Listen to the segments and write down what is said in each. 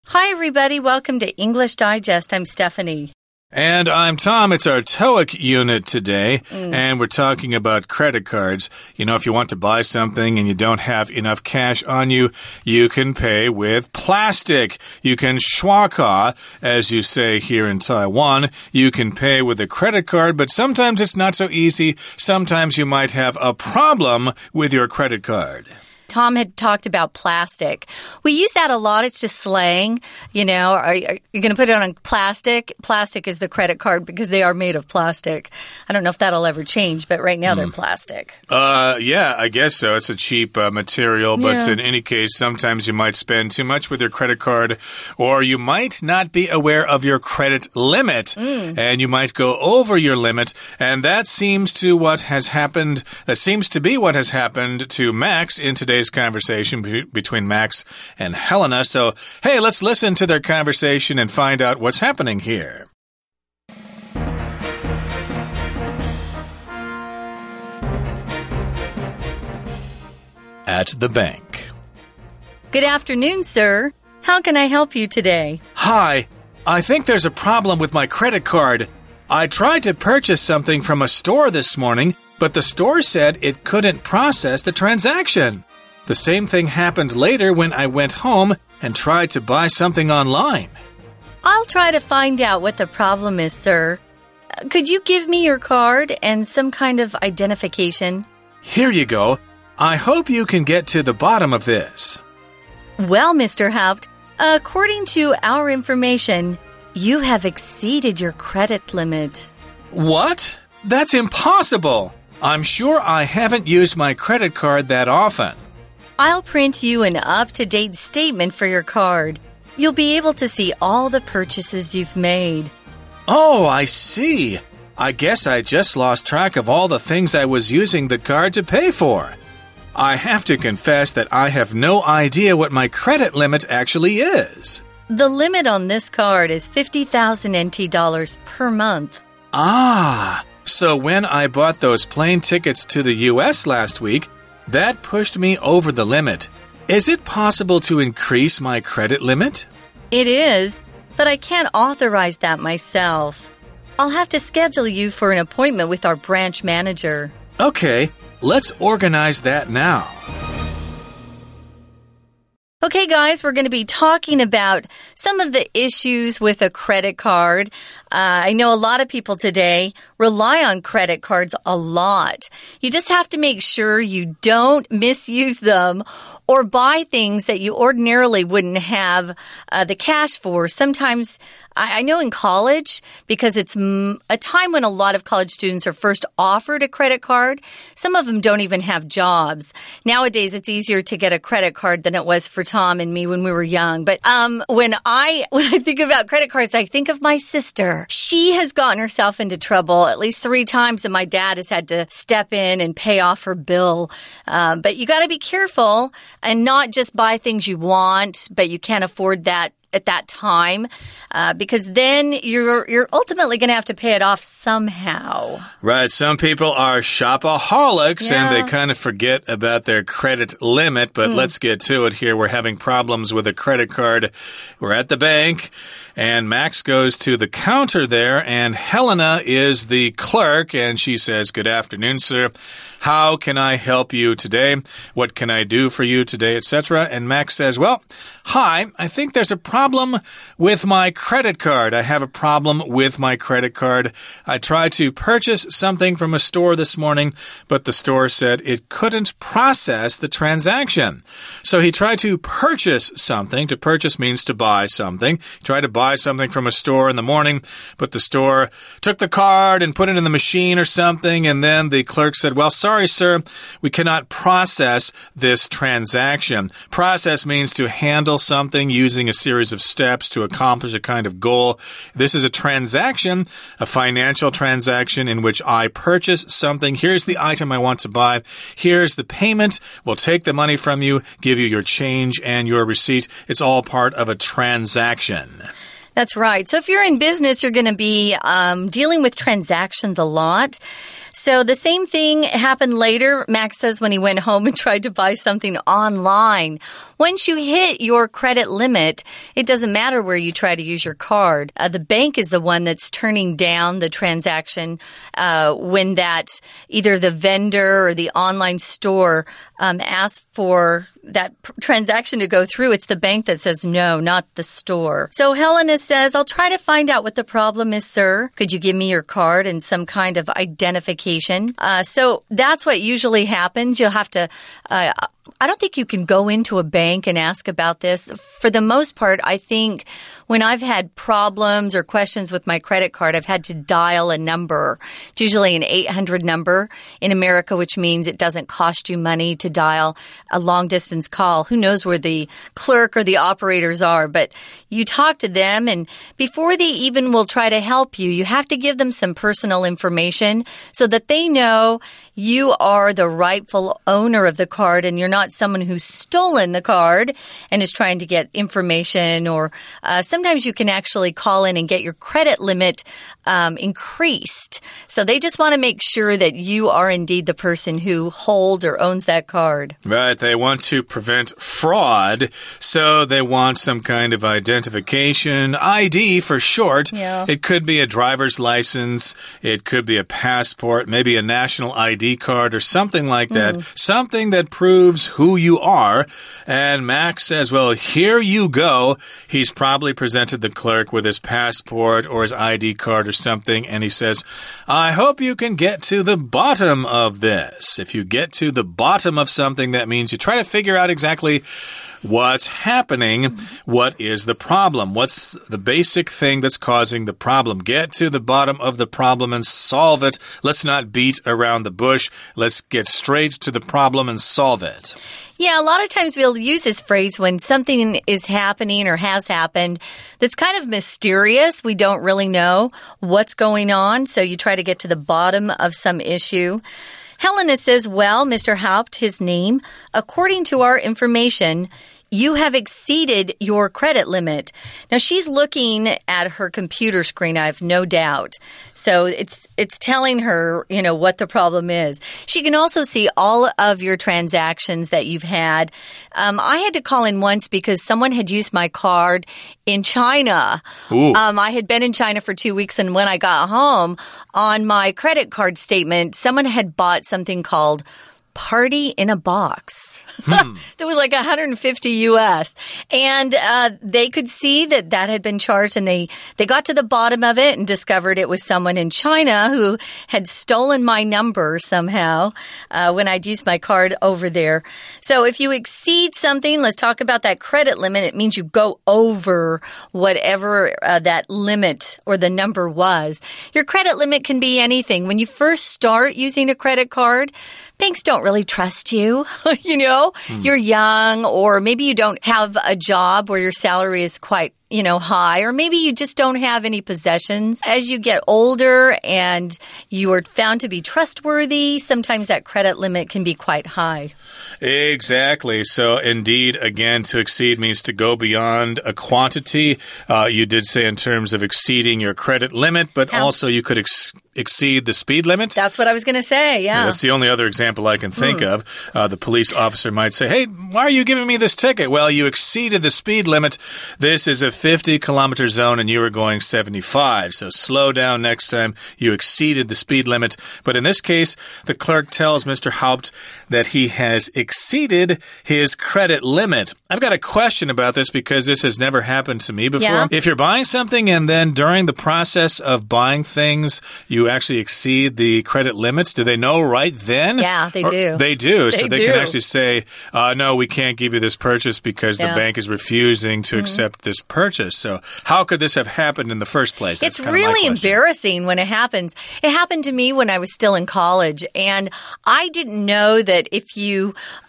Hi, everybody. Welcome to English Digest. I'm Stephanie. And I'm Tom. It's our TOEIC unit today, and we're talking about credit cards. You know, if you want to buy something and you don't have enough cash on you, you can pay with plastic. You can 刷卡, as you say here in Taiwan. You can pay with a credit card, but sometimes it's not so easy. Sometimes you might have a problem with your credit card. Tom had talked about plastic. We use that a lot. It's just slang. You know, are you going to put it on plastic? Plastic is the credit card because they are made of plastic. I don't know if that'll ever change, but right now they're plastic. Yeah, I guess so. It's a cheap material, but in any case, sometimes you might spend too much with your credit card, or you might not be aware of your credit limit, and you might go over your limit, and that seems to be what has happened to Max in today's conversation between Max and Helena. So, hey, let's listen to their conversation and find out what's happening here. At the bank. Good afternoon, sir. How can I help you today? Hi. I think there's a problem with my credit card. I tried to purchase something from a store this morning, but the store said it couldn't process the transaction. The same thing happened later when I went home and tried to buy something online. I'll try to find out what the problem is, sir. Could you give me your card and some kind of identification? Here you go. I hope you can get to the bottom of this. Well, Mr. Haupt, according to our information, you have exceeded your credit limit. What? That's impossible. I'm sure I haven't used my credit card that often. I'll print you an up-to-date statement for your card. You'll be able to see all the purchases you've made. Oh, I see. I guess I just lost track of all the things I was using the card to pay for. I have to confess that I have no idea what my credit limit actually is. The limit on this card is 50,000 NT dollars per month. Ah, so when I bought those plane tickets to the US last week, that pushed me over the limit. Is it possible to increase my credit limit? It is, but I can't authorize that myself. I'll have to schedule you for an appointment with our branch manager. Okay, let's organize that now. Okay, guys, we're going to be talking about some of the issues with a credit card. I know a lot of people today rely on credit cards a lot. You just have to make sure you don't misuse them or buy things that you ordinarily wouldn't have the cash for. Sometimes, I know in college, because it's a time when a lot of college students are first offered a credit card, some of them don't even have jobs. Nowadays, it's easier to get a credit card than it was for Tom and me when we were young. But when I think about credit cards, I think of my sister. She has gotten herself into trouble at least 3 times, and my dad has had to step in and pay off her bill. But you got to be careful and not just buy things you want, but you can't afford that at that time, because then you're ultimately going to have to pay it off somehow. Right. Some people are shopaholics and they kind of forget about their credit limit. But let's get to it here. We're having problems with a credit card. We're at the bank, and Max goes to the counter there, and Helena is the clerk, and she says, "Good afternoon, sir. How can I help you today? What can I do for you today, etc.?" And Max says, "Well, hi, I think there's a problem with my credit card. I have a problem with my credit card. I tried to purchase something from a store this morning, but the store said it couldn't process the transaction." So he tried to purchase something. To purchase means to buy something. He tried to buy something from a store in the morning, but the store took the card and put it in the machine or something, and then the clerk said, "Well, sorry, sir, we cannot process this transaction." Process means to handle something using a series of steps to accomplish a kind of goal. This is a transaction, a financial transaction in which I purchase something. Here's the item I want to buy. Here's the payment. We'll take the money from you, give you your change and your receipt. It's all part of a transaction. That's right. So if you're in business, you're going to be dealing with transactions a lot. So the same thing happened later, Max says, when he went home and tried to buy something online. Once you hit your credit limit, it doesn't matter where you try to use your card. The bank is the one that's turning down the transaction when that either the vendor or the online store asks for that transaction to go through. It's the bank that says no, not the store. So Helena says, I'll try to find out what the problem is, sir. Could you give me your card and some kind of identification? So that's what usually happens. You'll have to... I don't think you can go into a bank and ask about this. For the most part, I think when I've had problems or questions with my credit card, I've had to dial a number. It's usually an 800 number in America, which means it doesn't cost you money to dial a long-distance call. Who knows where the clerk or the operators are, but you talk to them, and before they even will try to help you, you have to give them some personal information so that they know you are the rightful owner of the card and you're not someone who's stolen the card and is trying to get information, or sometimes you can actually call in and get your credit limit increased. So they just want to make sure that you are indeed the person who holds or owns that card. Right. They want to prevent fraud, so they want some kind of identification, ID for short. Yeah. It could be a driver's license. It could be a passport, maybe a national ID card or something like that. Something that proves who you are. And Max says, well, here you go. He's probably presented the clerk with his passport or his ID card or something, and he says, I hope you can get to the bottom of this. If you get to the bottom of something, that means you try to figure out exactly what's happening. What is the problem? What's the basic thing that's causing the problem? Get to the bottom of the problem and solve it. Let's not beat around the bush. Let's get straight to the problem and solve it. Yeah, a lot of times we'll use this phrase when something is happening or has happened that's kind of mysterious. We don't really know what's going on, so you try to get to the bottom of some issue. Helena says, well, Mr. Haupt, his name, according to our information, you have exceeded your credit limit. Now, she's looking at her computer screen, I have no doubt. So it's telling her, you know, what the problem is. She can also see all of your transactions that you've had. I had to call in once because someone had used my card in China. I had been in China for 2 weeks, and when I got home, on my credit card statement, someone had bought something called Party in a Box. That was like $150 US. And they could see that that had been charged, and they got to the bottom of it and discovered it was someone in China who had stolen my number somehow when I'd used my card over there. So if you exceed something, let's talk about that credit limit. It means you go over whatever that limit or the number was. Your credit limit can be anything. When you first start using a credit card, banks don't really trust you. You know, you're young, or maybe you don't have a job where your salary is quite, you know, high, or maybe you just don't have any possessions. As you get older and you are found to be trustworthy, sometimes that credit limit can be quite high. Exactly. So indeed, again, to exceed means to go beyond a quantity. You did say in terms of exceeding your credit limit, but also you could exceed the speed limit. That's what I was going to say, yeah. That's the only other example I can think of. The police officer might say, hey, why are you giving me this ticket? Well, you exceeded the speed limit. This is a 50-kilometer zone, and you were going 75. So slow down next time. You exceeded the speed limit. But in this case, the clerk tells Mr. Haupt that he has exceeded his credit limit. I've got a question about this because this has never happened to me before. Yeah. If you're buying something and then during the process of buying things, you actually exceed the credit limits, do they know right then? Yeah, they do. They do. So they can actually say, no, we can't give you this purchase because the bank is refusing to accept this purchase. So how could this have happened in the first place? It's really embarrassing when it happens. It happened to me when I was still in college, and I didn't know that if you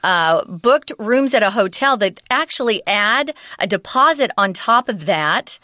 booked rooms at a hotel, they'd actually add a deposit on top of that,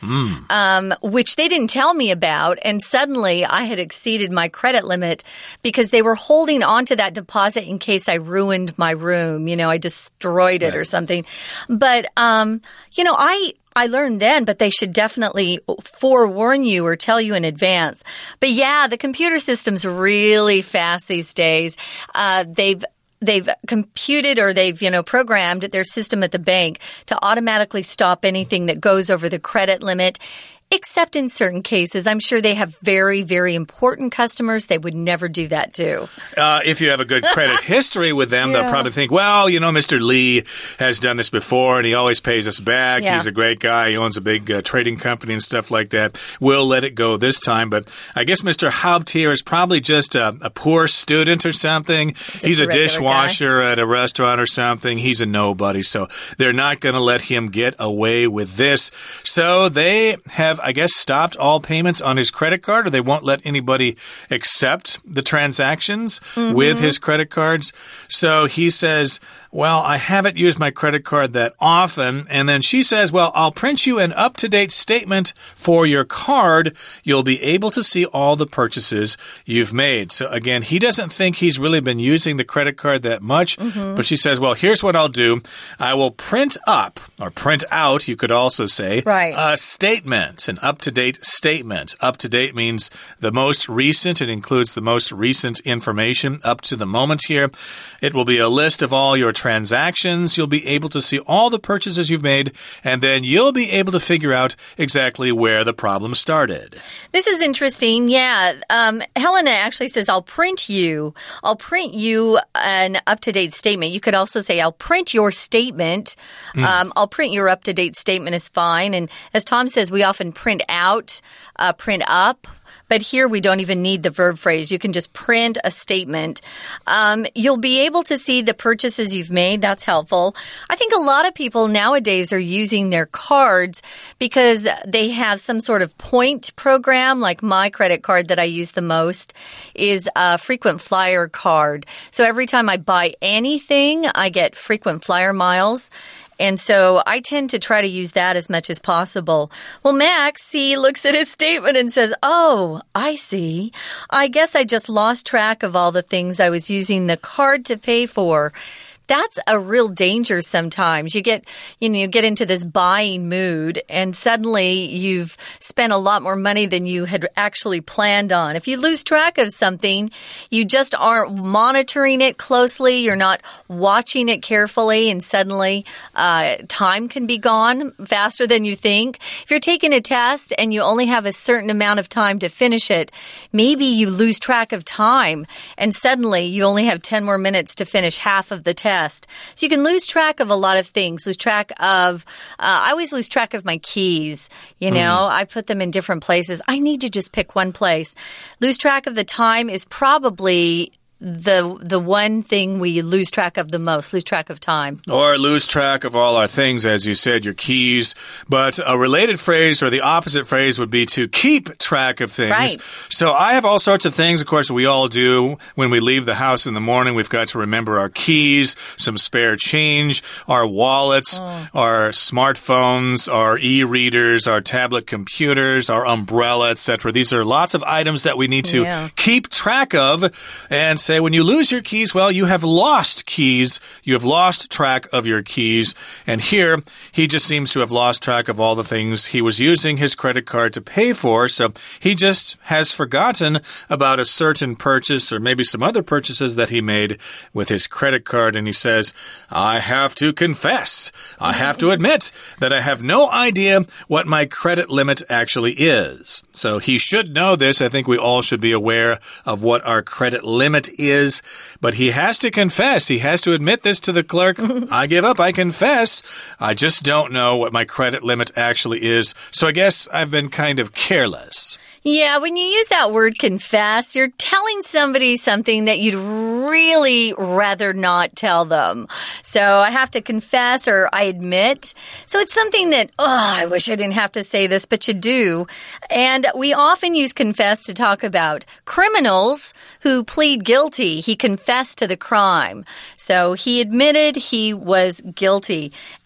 which they didn't tell me about, and suddenly I had exceeded my credit limit because they were holding on to that deposit in case I ruined my room. You know, I destroyed it or something. But, you know, I learned then, but they should definitely forewarn you or tell you in advance. But yeah, the computer system's really fast these days. They've computed or they've, programmed their system at the bank to automatically stop anything that goes over the credit limit. Except in certain cases. I'm sure they have very, very important customers. They would never do that to. If you have a good credit history with them, they'll probably think, well, Mr. Lee has done this before and he always pays us back. Yeah. He's a great guy. He owns a big trading company and stuff like that. We'll let it go this time. But I guess Mr. Haupt here is probably just a poor student or something. He's a dishwasher at a restaurant or something. He's a nobody. So they're not going to let him get away with this. So they have, I guess, stopped all payments on his credit card, or they won't let anybody accept the transactions with his credit cards. So he says, well, I haven't used my credit card that often. And then she says, well, I'll print you an up-to-date statement for your card. You'll be able to see all the purchases you've made. So again, he doesn't think he's really been using the credit card that much. But she says, well, here's what I'll do. I will print up, or print out, you could also say, a statement, an up-to-date statement. Up-to-date means the most recent. It includes the most recent information up to the moment here. It will be a list of all your transactions. You'll be able to see all the purchases you've made, and then you'll be able to figure out exactly where the problem started. This is interesting. Yeah. Helena actually says, I'll print you an up-to-date statement. You could also say, I'll print your statement. I'll print your up-to-date statement is fine. And as Tom says, we often print out, print up. But here we don't even need the verb phrase. You can just print a statement. You'll be able to see the purchases you've made. That's helpful. I think a lot of people nowadays are using their cards because they have some sort of point program. Like my credit card that I use the most is a frequent flyer card. So every time I buy anything, I get frequent flyer miles. And so I tend to try to use that as much as possible. Well, Max, he looks at his statement and says, oh, I see. I guess I just lost track of all the things I was using the card to pay for. That's a real danger sometimes. You get into this buying mood and suddenly you've spent a lot more money than you had actually planned on. If you lose track of something, you just aren't monitoring it closely. You're not watching it carefully, and suddenly time can be gone faster than you think. If you're taking a test and you only have a certain amount of time to finish it, maybe you lose track of time and suddenly you only have 10 more minutes to finish half of the test. So you can lose track of a lot of things. Lose track of, I always lose track of my keys. I put them in different places. I need to just pick one place. Lose track of the time is probably the one thing we lose track of the most, lose track of time. Or lose track of all our things, as you said, your keys. But a related phrase or the opposite phrase would be to keep track of things. Right. So I have all sorts of things, of course, we all do. When we leave the house in the morning, we've got to remember our keys, some spare change, our wallets, our smartphones, our e-readers, our tablet computers, our umbrella, etc. These are lots of items that we need to keep track of. And say when you lose your keys, well, you have lost keys. You have lost track of your keys. And here, he just seems to have lost track of all the things he was using his credit card to pay for. So he just has forgotten about a certain purchase or maybe some other purchases that he made with his credit card. And he says, I have to confess. I have to admit that I have no idea what my credit limit actually is. So he should know this. I think we all should be aware of what our credit limit is, but he has to confess. He has to admit this to the clerk. I give up. I confess. I just don't know what my credit limit actually is. So I guess I've been kind of careless. Yeah, when you use that word confess, you're telling somebody something that you'd really rather not tell them. So I have to confess or I admit. So it's something that, I wish I didn't have to say this, but you do. And we often use confess to talk about criminals who plead guilty. He confessed to the crime. So he admitted he was guilty.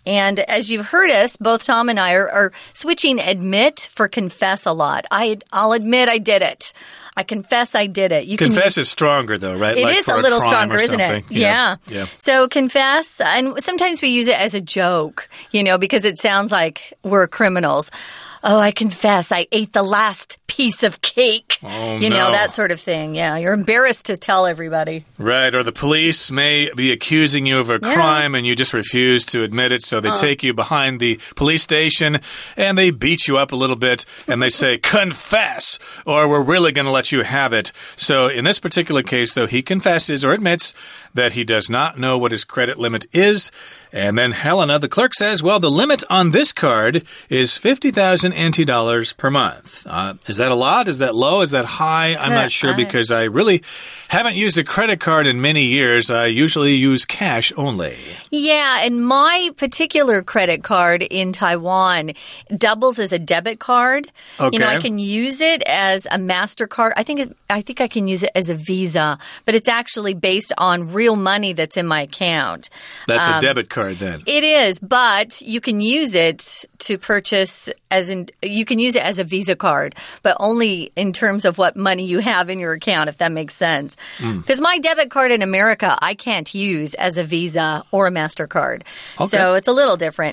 And as you've heard us, both Tom and I are switching admit for confess a lot. I'll admit I did it. I confess I did it. You confess is stronger, though, right? It like is a little stronger, isn't it? Yeah. So confess, and sometimes we use it as a joke, because it sounds like we're criminals. Oh, I confess, I ate the last piece of cake. Oh, no. That sort of thing. Yeah, you're embarrassed to tell everybody. Right, or the police may be accusing you of a crime and you just refuse to admit it, so they take you behind the police station and they beat you up a little bit and they say, confess, or we're really going to let you have it. So in this particular case, though, he confesses or admits that he does not know what his credit limit is. And then Helena, the clerk, says, well, the limit on this card is 50,000 NT dollars per month. Is that a lot? Is that low? Is that high? I'm not sure because I really haven't used a credit card in many years. I usually use cash only. Yeah, and my particular credit card in Taiwan doubles as a debit card. Okay. I can use it as a MasterCard. I think I can use it as a Visa, but it's actually based on real money that's in my account. That's a debit card then. It is, but you can use it to purchase you can use it as a Visa card, but only in terms of what money you have in your account, if that makes sense. Because my debit card in America, I can't use as a Visa or a MasterCard. Okay. So it's a little different.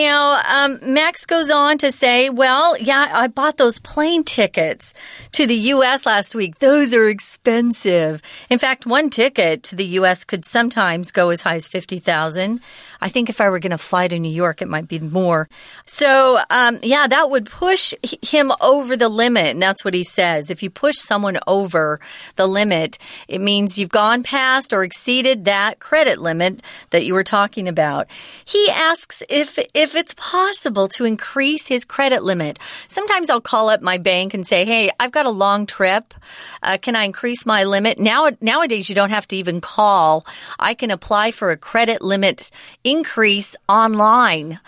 Now, Max goes on to say, well, yeah, I bought those plane tickets to the U.S. last week. Those are expensive. In fact, one ticket to the U.S. could sometimes go as high as $50,000. I think if I were going to fly to New York, it might be more. So, that would push him over the limit. And that's what he says. If you push someone over the limit, it means you've gone past or exceeded that credit limit that you were talking about. He asks if it's possible to increase his credit limit. Sometimes I'll call up my bank and say, hey, I've got a long trip. Can I increase my limit? Nowadays, you don't have to even call. I can apply for a credit limit increase online.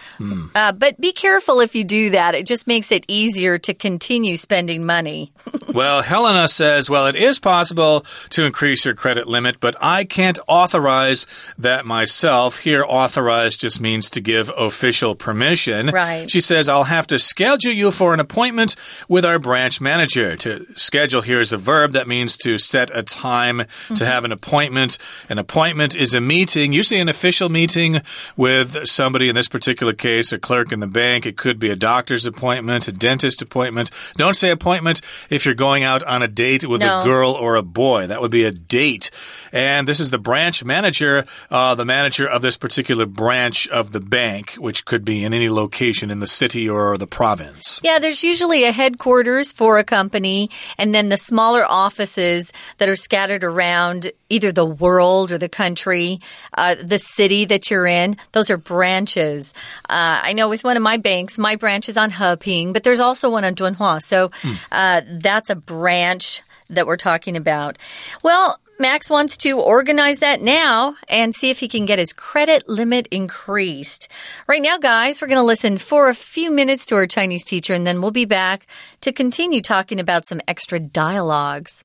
But be careful if you do that. It just makes it easier to continue spending money. Well, Helena says, well, it is possible to increase your credit limit, but I can't authorize that myself. Here, authorize just means to give official permission. Right. She says, I'll have to schedule you for an appointment with our branch manager. To schedule here is a verb that means to set a time to have an appointment. An appointment is a meeting, usually an official meeting with somebody, in this particular case, a clerk in the bank. It could be a doctor's appointment, a dentist appointment. Don't say appointment if you're going out on a date with a girl or a boy. That would be a date. And this is the branch manager, the manager of this particular branch of the bank, which could be in any location in the city or the province. Yeah, there's usually a headquarters for a company, and then the smaller offices that are scattered around either the world or the country, the city that you're in. Those are branches. I know with one of my banks, my branch is on Heping, but there's also one on Dunhua. So that's a branch that we're talking about. Well, Max wants to organize that now and see if he can get his credit limit increased. Right now, guys, we're going to listen for a few minutes to our Chinese teacher, and then we'll be back to continue talking about some extra dialogues.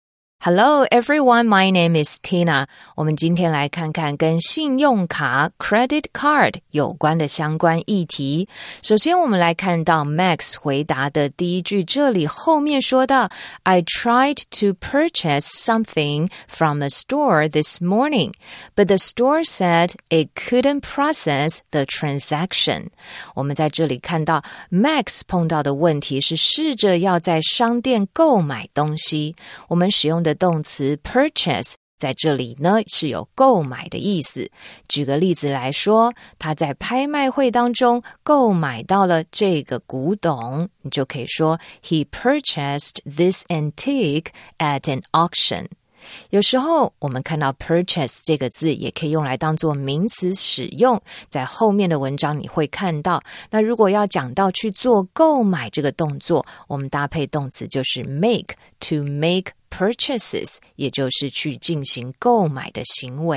Hello everyone, my name is Tina. 我们今天来看看跟信用卡 credit card 有关的相关议题。首先我们来看到 Max 回答的第一句，这里后面说到 I tried to purchase something from a store this morning, but the store said it couldn't process the transaction. 我们在这里看到 Max 碰到的问题是试着要在商店购买东西，我们使用的动词 purchase 在这里呢是有购买的意思。举个例子来说，他在拍卖会当中购买到了这个古董，你就可以说 He purchased this antique at an auction. 有时候我们看到 purchase 这个字也可以用来当作名词使用，在后面的文章你会看到。那如果要讲到去做购买这个动作，我们搭配动词就是 make, to make purchases, 也就是去进行购买的行为。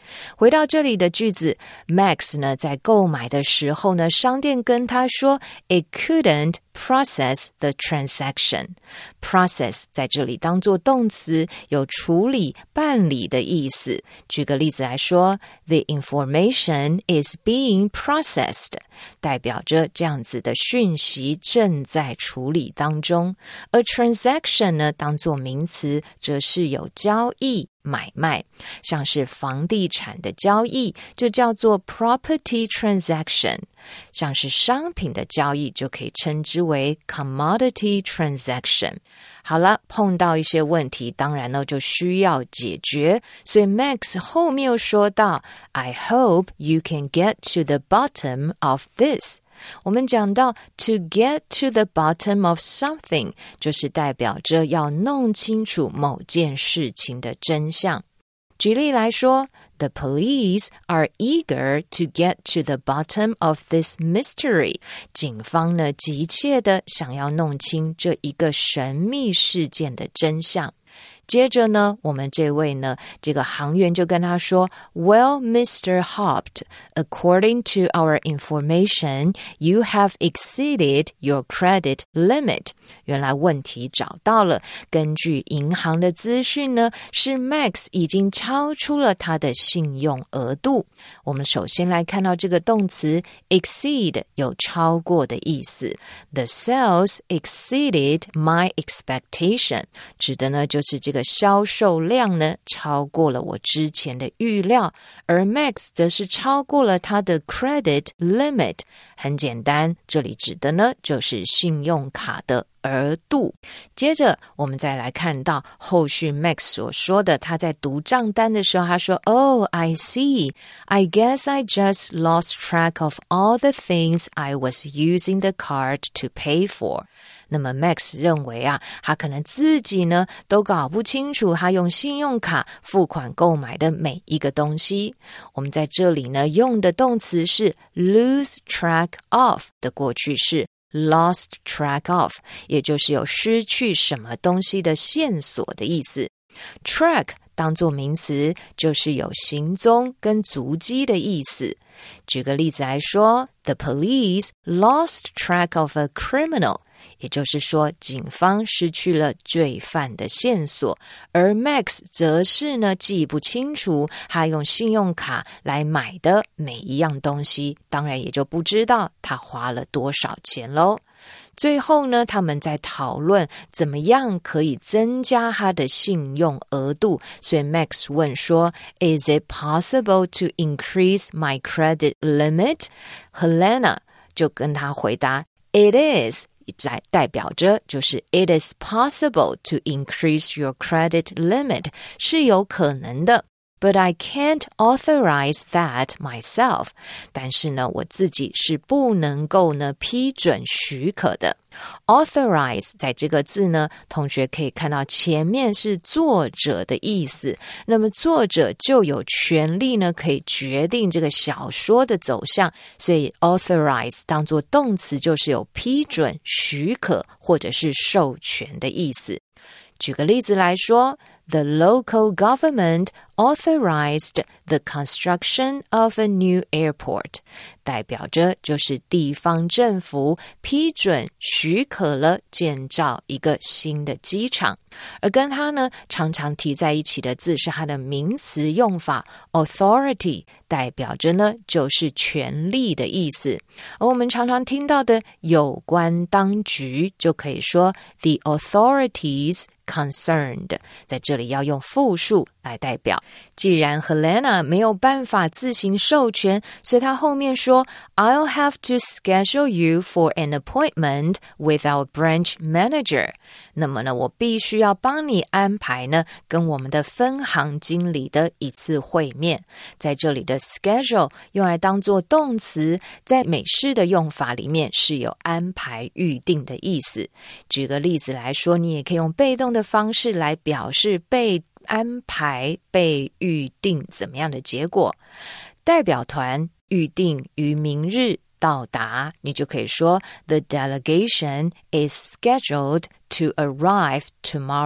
回到这里的句子 Max 呢在购买的时候呢，商店跟他说 It couldn't process the transaction. Process 在这里当作动词，有处理、办理的意思。举个例子来说 The information is being processed. 代表着这样子的讯息正在处理当中。而 transaction 呢当作名词，则是有交易买卖，像是房地产的交易就叫做 property transaction， 像是商品的交易就可以称之为 commodity transaction。 好了，碰到一些问题当然呢就需要解决，所以 Max 后面又说到 I hope you can get to the bottom of this。我们讲到 to get to the bottom of something 就是代表着要弄清楚某件事情的真相。举例来说 The police are eager to get to the bottom of this mystery. 警方呢急切地想要弄清这一个神秘事件的真相。接着呢，我们这位呢，这个行员就跟他说 Well, Mr. Hopt, according to our information, you have exceeded your credit limit. 原来问题找到了，根据银行的资讯呢，是 Max 已经超出了他的信用额度。我们首先来看到这个动词 exceed 有超过的意思。The sales exceeded my expectation. 指的呢就是这个销售量呢超过了我之前的预料，而 Max 则是超过了他的 credit limit。 很简单，这里指的呢就是信用卡的额度。接着我们再来看到后续 Max 所说的，他在读账单的时候他说 Oh, I see. I guess I just lost track of all the things I was using the card to pay for. 那么 Max 认为啊，他可能自己呢都搞不清楚他用信用卡付款购买的每一个东西。我们在这里呢用的动词是 lose track of 的过去式lost track of， 也就是有失去什么东西的线索的意思。 Track 当作名词，就是有行踪跟足迹的意思。举个例子来说 The police lost track of a criminal， 也就是说警方失去了罪犯的线索，而 Max 则是呢记不清楚他用信用卡来买的每一样东西，当然也就不知道他花了多少钱咯。最后呢，他们在讨论怎么样可以增加他的信用额度，所以 Max 问说 Is it possible to increase my credit limit? Helena 就跟他回答 It is，代表着就是 It is possible to increase your credit limit， 是有可能的。But I can't authorize that myself. 但是呢，我自己是不能够呢批准许可的。Authorize 在这个字呢，同学可以看到前面是作者的意思，那么作者就有权利呢可以决定这个小说的走向，所以 authorize 当作动词就是有批准、许可或者是授权的意思。举个例子来说The local government authorized the construction of a new airport. 代表着就是地方政府批准许可了建造一个新的机场。而跟它呢常常提在一起的字是它的名词用法 authority， 代表着呢就是权力的意思。而我们常常听到的有关当局就可以说 the authorities concerned， 在这里要用复数来代表。既然 Helena 没有办法自行授权，所以她后面说 I'll have to schedule you for an appointment with our branch manager。 那么呢我必须要帮你安排呢跟我们的分行经理的一次会面。在这里的 schedule 用来当作动词，在美式的用法里面是有安排预定的意思。举个例子来说，你也可以用被动的方式来表示被安排、被预定怎么样的结果。代表团预定于明日到达，你就可以说 The delegation is scheduled to arrive tomorrow。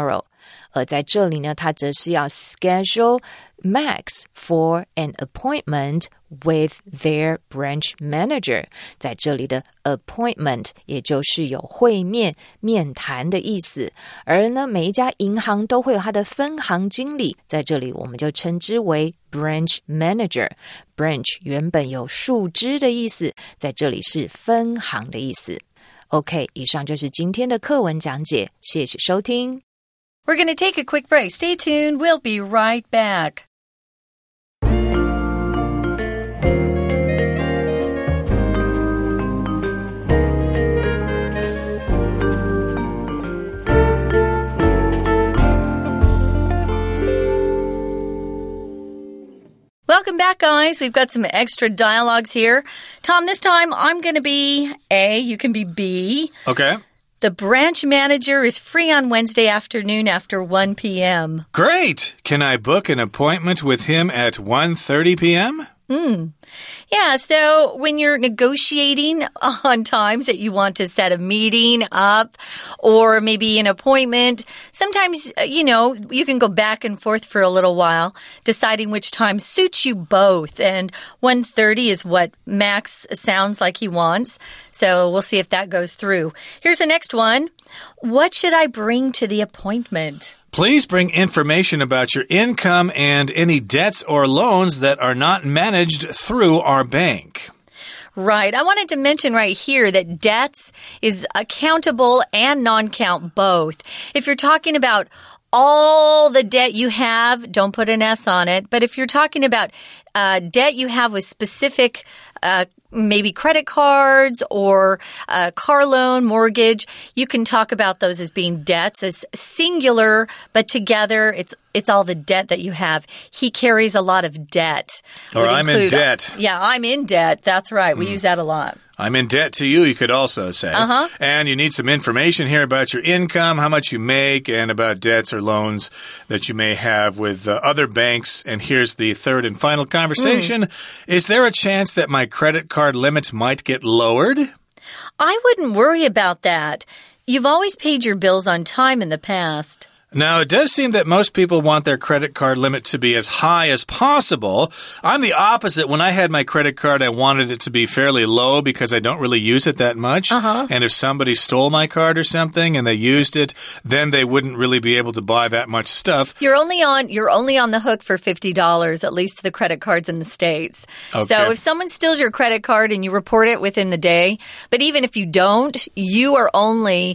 而在这里呢，他则是要 schedule Max for an appointment with their branch manager. 在这里的 appointment 也就是有会面、面谈的意思。而呢，每一家银行都会有它的分行经理，在这里我们就称之为 branch manager. Branch 原本有树枝的意思，在这里是分行的意思。OK， 以上就是今天的课文讲解，谢谢收听。 We're going to take a quick break. Stay tuned. We'll be right back. Welcome back, guys. We've got some extra dialogues here. Tom, this time I'm going to be A. You can be B. Okay. The branch manager is free on Wednesday afternoon after 1 p.m. Great! Can I book an appointment with him at 1:30 p.m.? Yeah, so when you're negotiating on times that you want to set a meeting up or maybe an appointment, sometimes, you can go back and forth for a little while, deciding which time suits you both. And 1:30 is what Max sounds like he wants. So we'll see if that goes through. Here's the next one. What should I bring to the appointment? Please bring information about your income and any debts or loans that are not managed through our bank. Right. I wanted to mention right here that debts is accountable and non-count both. If you're talking about all the debt you have, don't put an S on it. But if you're talking about debt you have with specific maybe credit cards or car loan, mortgage, you can talk about those as being debts, as singular, but together it's all the debt that you have. He carries a lot of debt. Or I'm in debt. Yeah, I'm in debt. That's right. We use that a lot. I'm in debt to you could also say. And you need some information here about your income, how much you make, and about debts or loans that you may have with other banks. And here's the third and final conversation. Is there a chance that my credit card limits might get lowered? I wouldn't worry about that. You've always paid your bills on time in the past. Now, it does seem that most people want their credit card limit to be as high as possible. I'm the opposite. When I had my credit card, I wanted it to be fairly low because I don't really use it that much. And if somebody stole my card or something and they used it, then they wouldn't really be able to buy that much stuff. You're only on the hook for $50, at least the credit cards in the States. Okay. So if someone steals your credit card and you report it within the day, but even if you don't, you are only,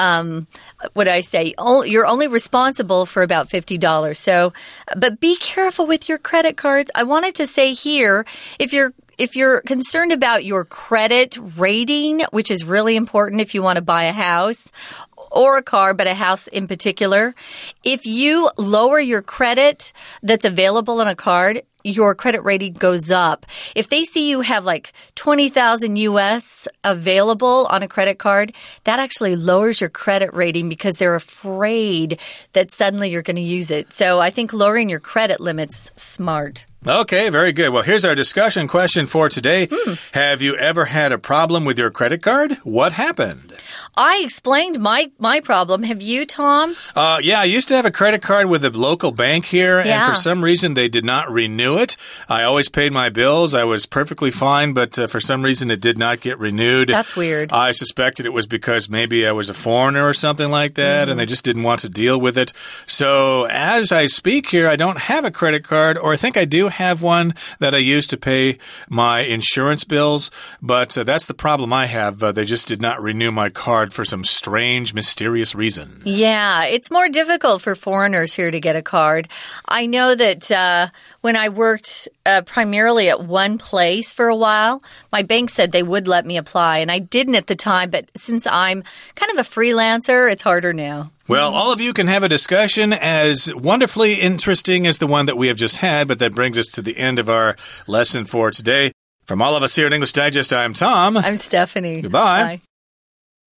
you're only responsible for about $50. So, but be careful with your credit cards. I wanted to say here, if you're concerned about your credit rating, which is really important if you want to buy a house or a car, but a house in particular, if you lower your credit that's available on a card, your credit rating goes up. If they see you have like 20,000 US available on a credit card, that actually lowers your credit rating because they're afraid that suddenly you're going to use it. So I think lowering your credit limit's smart. Okay, very good. Well, here's our discussion question for today. Have you ever had a problem with your credit card? What happened? I explained my problem. Have you, Tom? Yeah, I used to have a credit card with a local bank here, and for some reason they did not renew it. I always paid my bills. I was perfectly fine, but for some reason it did not get renewed. That's weird. I suspected it was because maybe I was a foreigner or something like that, and they just didn't want to deal with it. So as I speak here, I don't have a credit card, or I think I do have one that I use to pay my insurance bills, but that's the problem I have. They just did not renew my card for some strange, mysterious reason. Yeah, it's more difficult for foreigners here to get a card. I know that when I worked primarily at one place for a while, my bank said they would let me apply, and I didn't at the time, but since I'm kind of a freelancer, it's harder now. Well, all of you can have a discussion as wonderfully interesting as the one that we have just had, but that brings us to the end of our lesson for today. From all of us here at English Digest, I'm Tom. I'm Stephanie. Goodbye. Bye.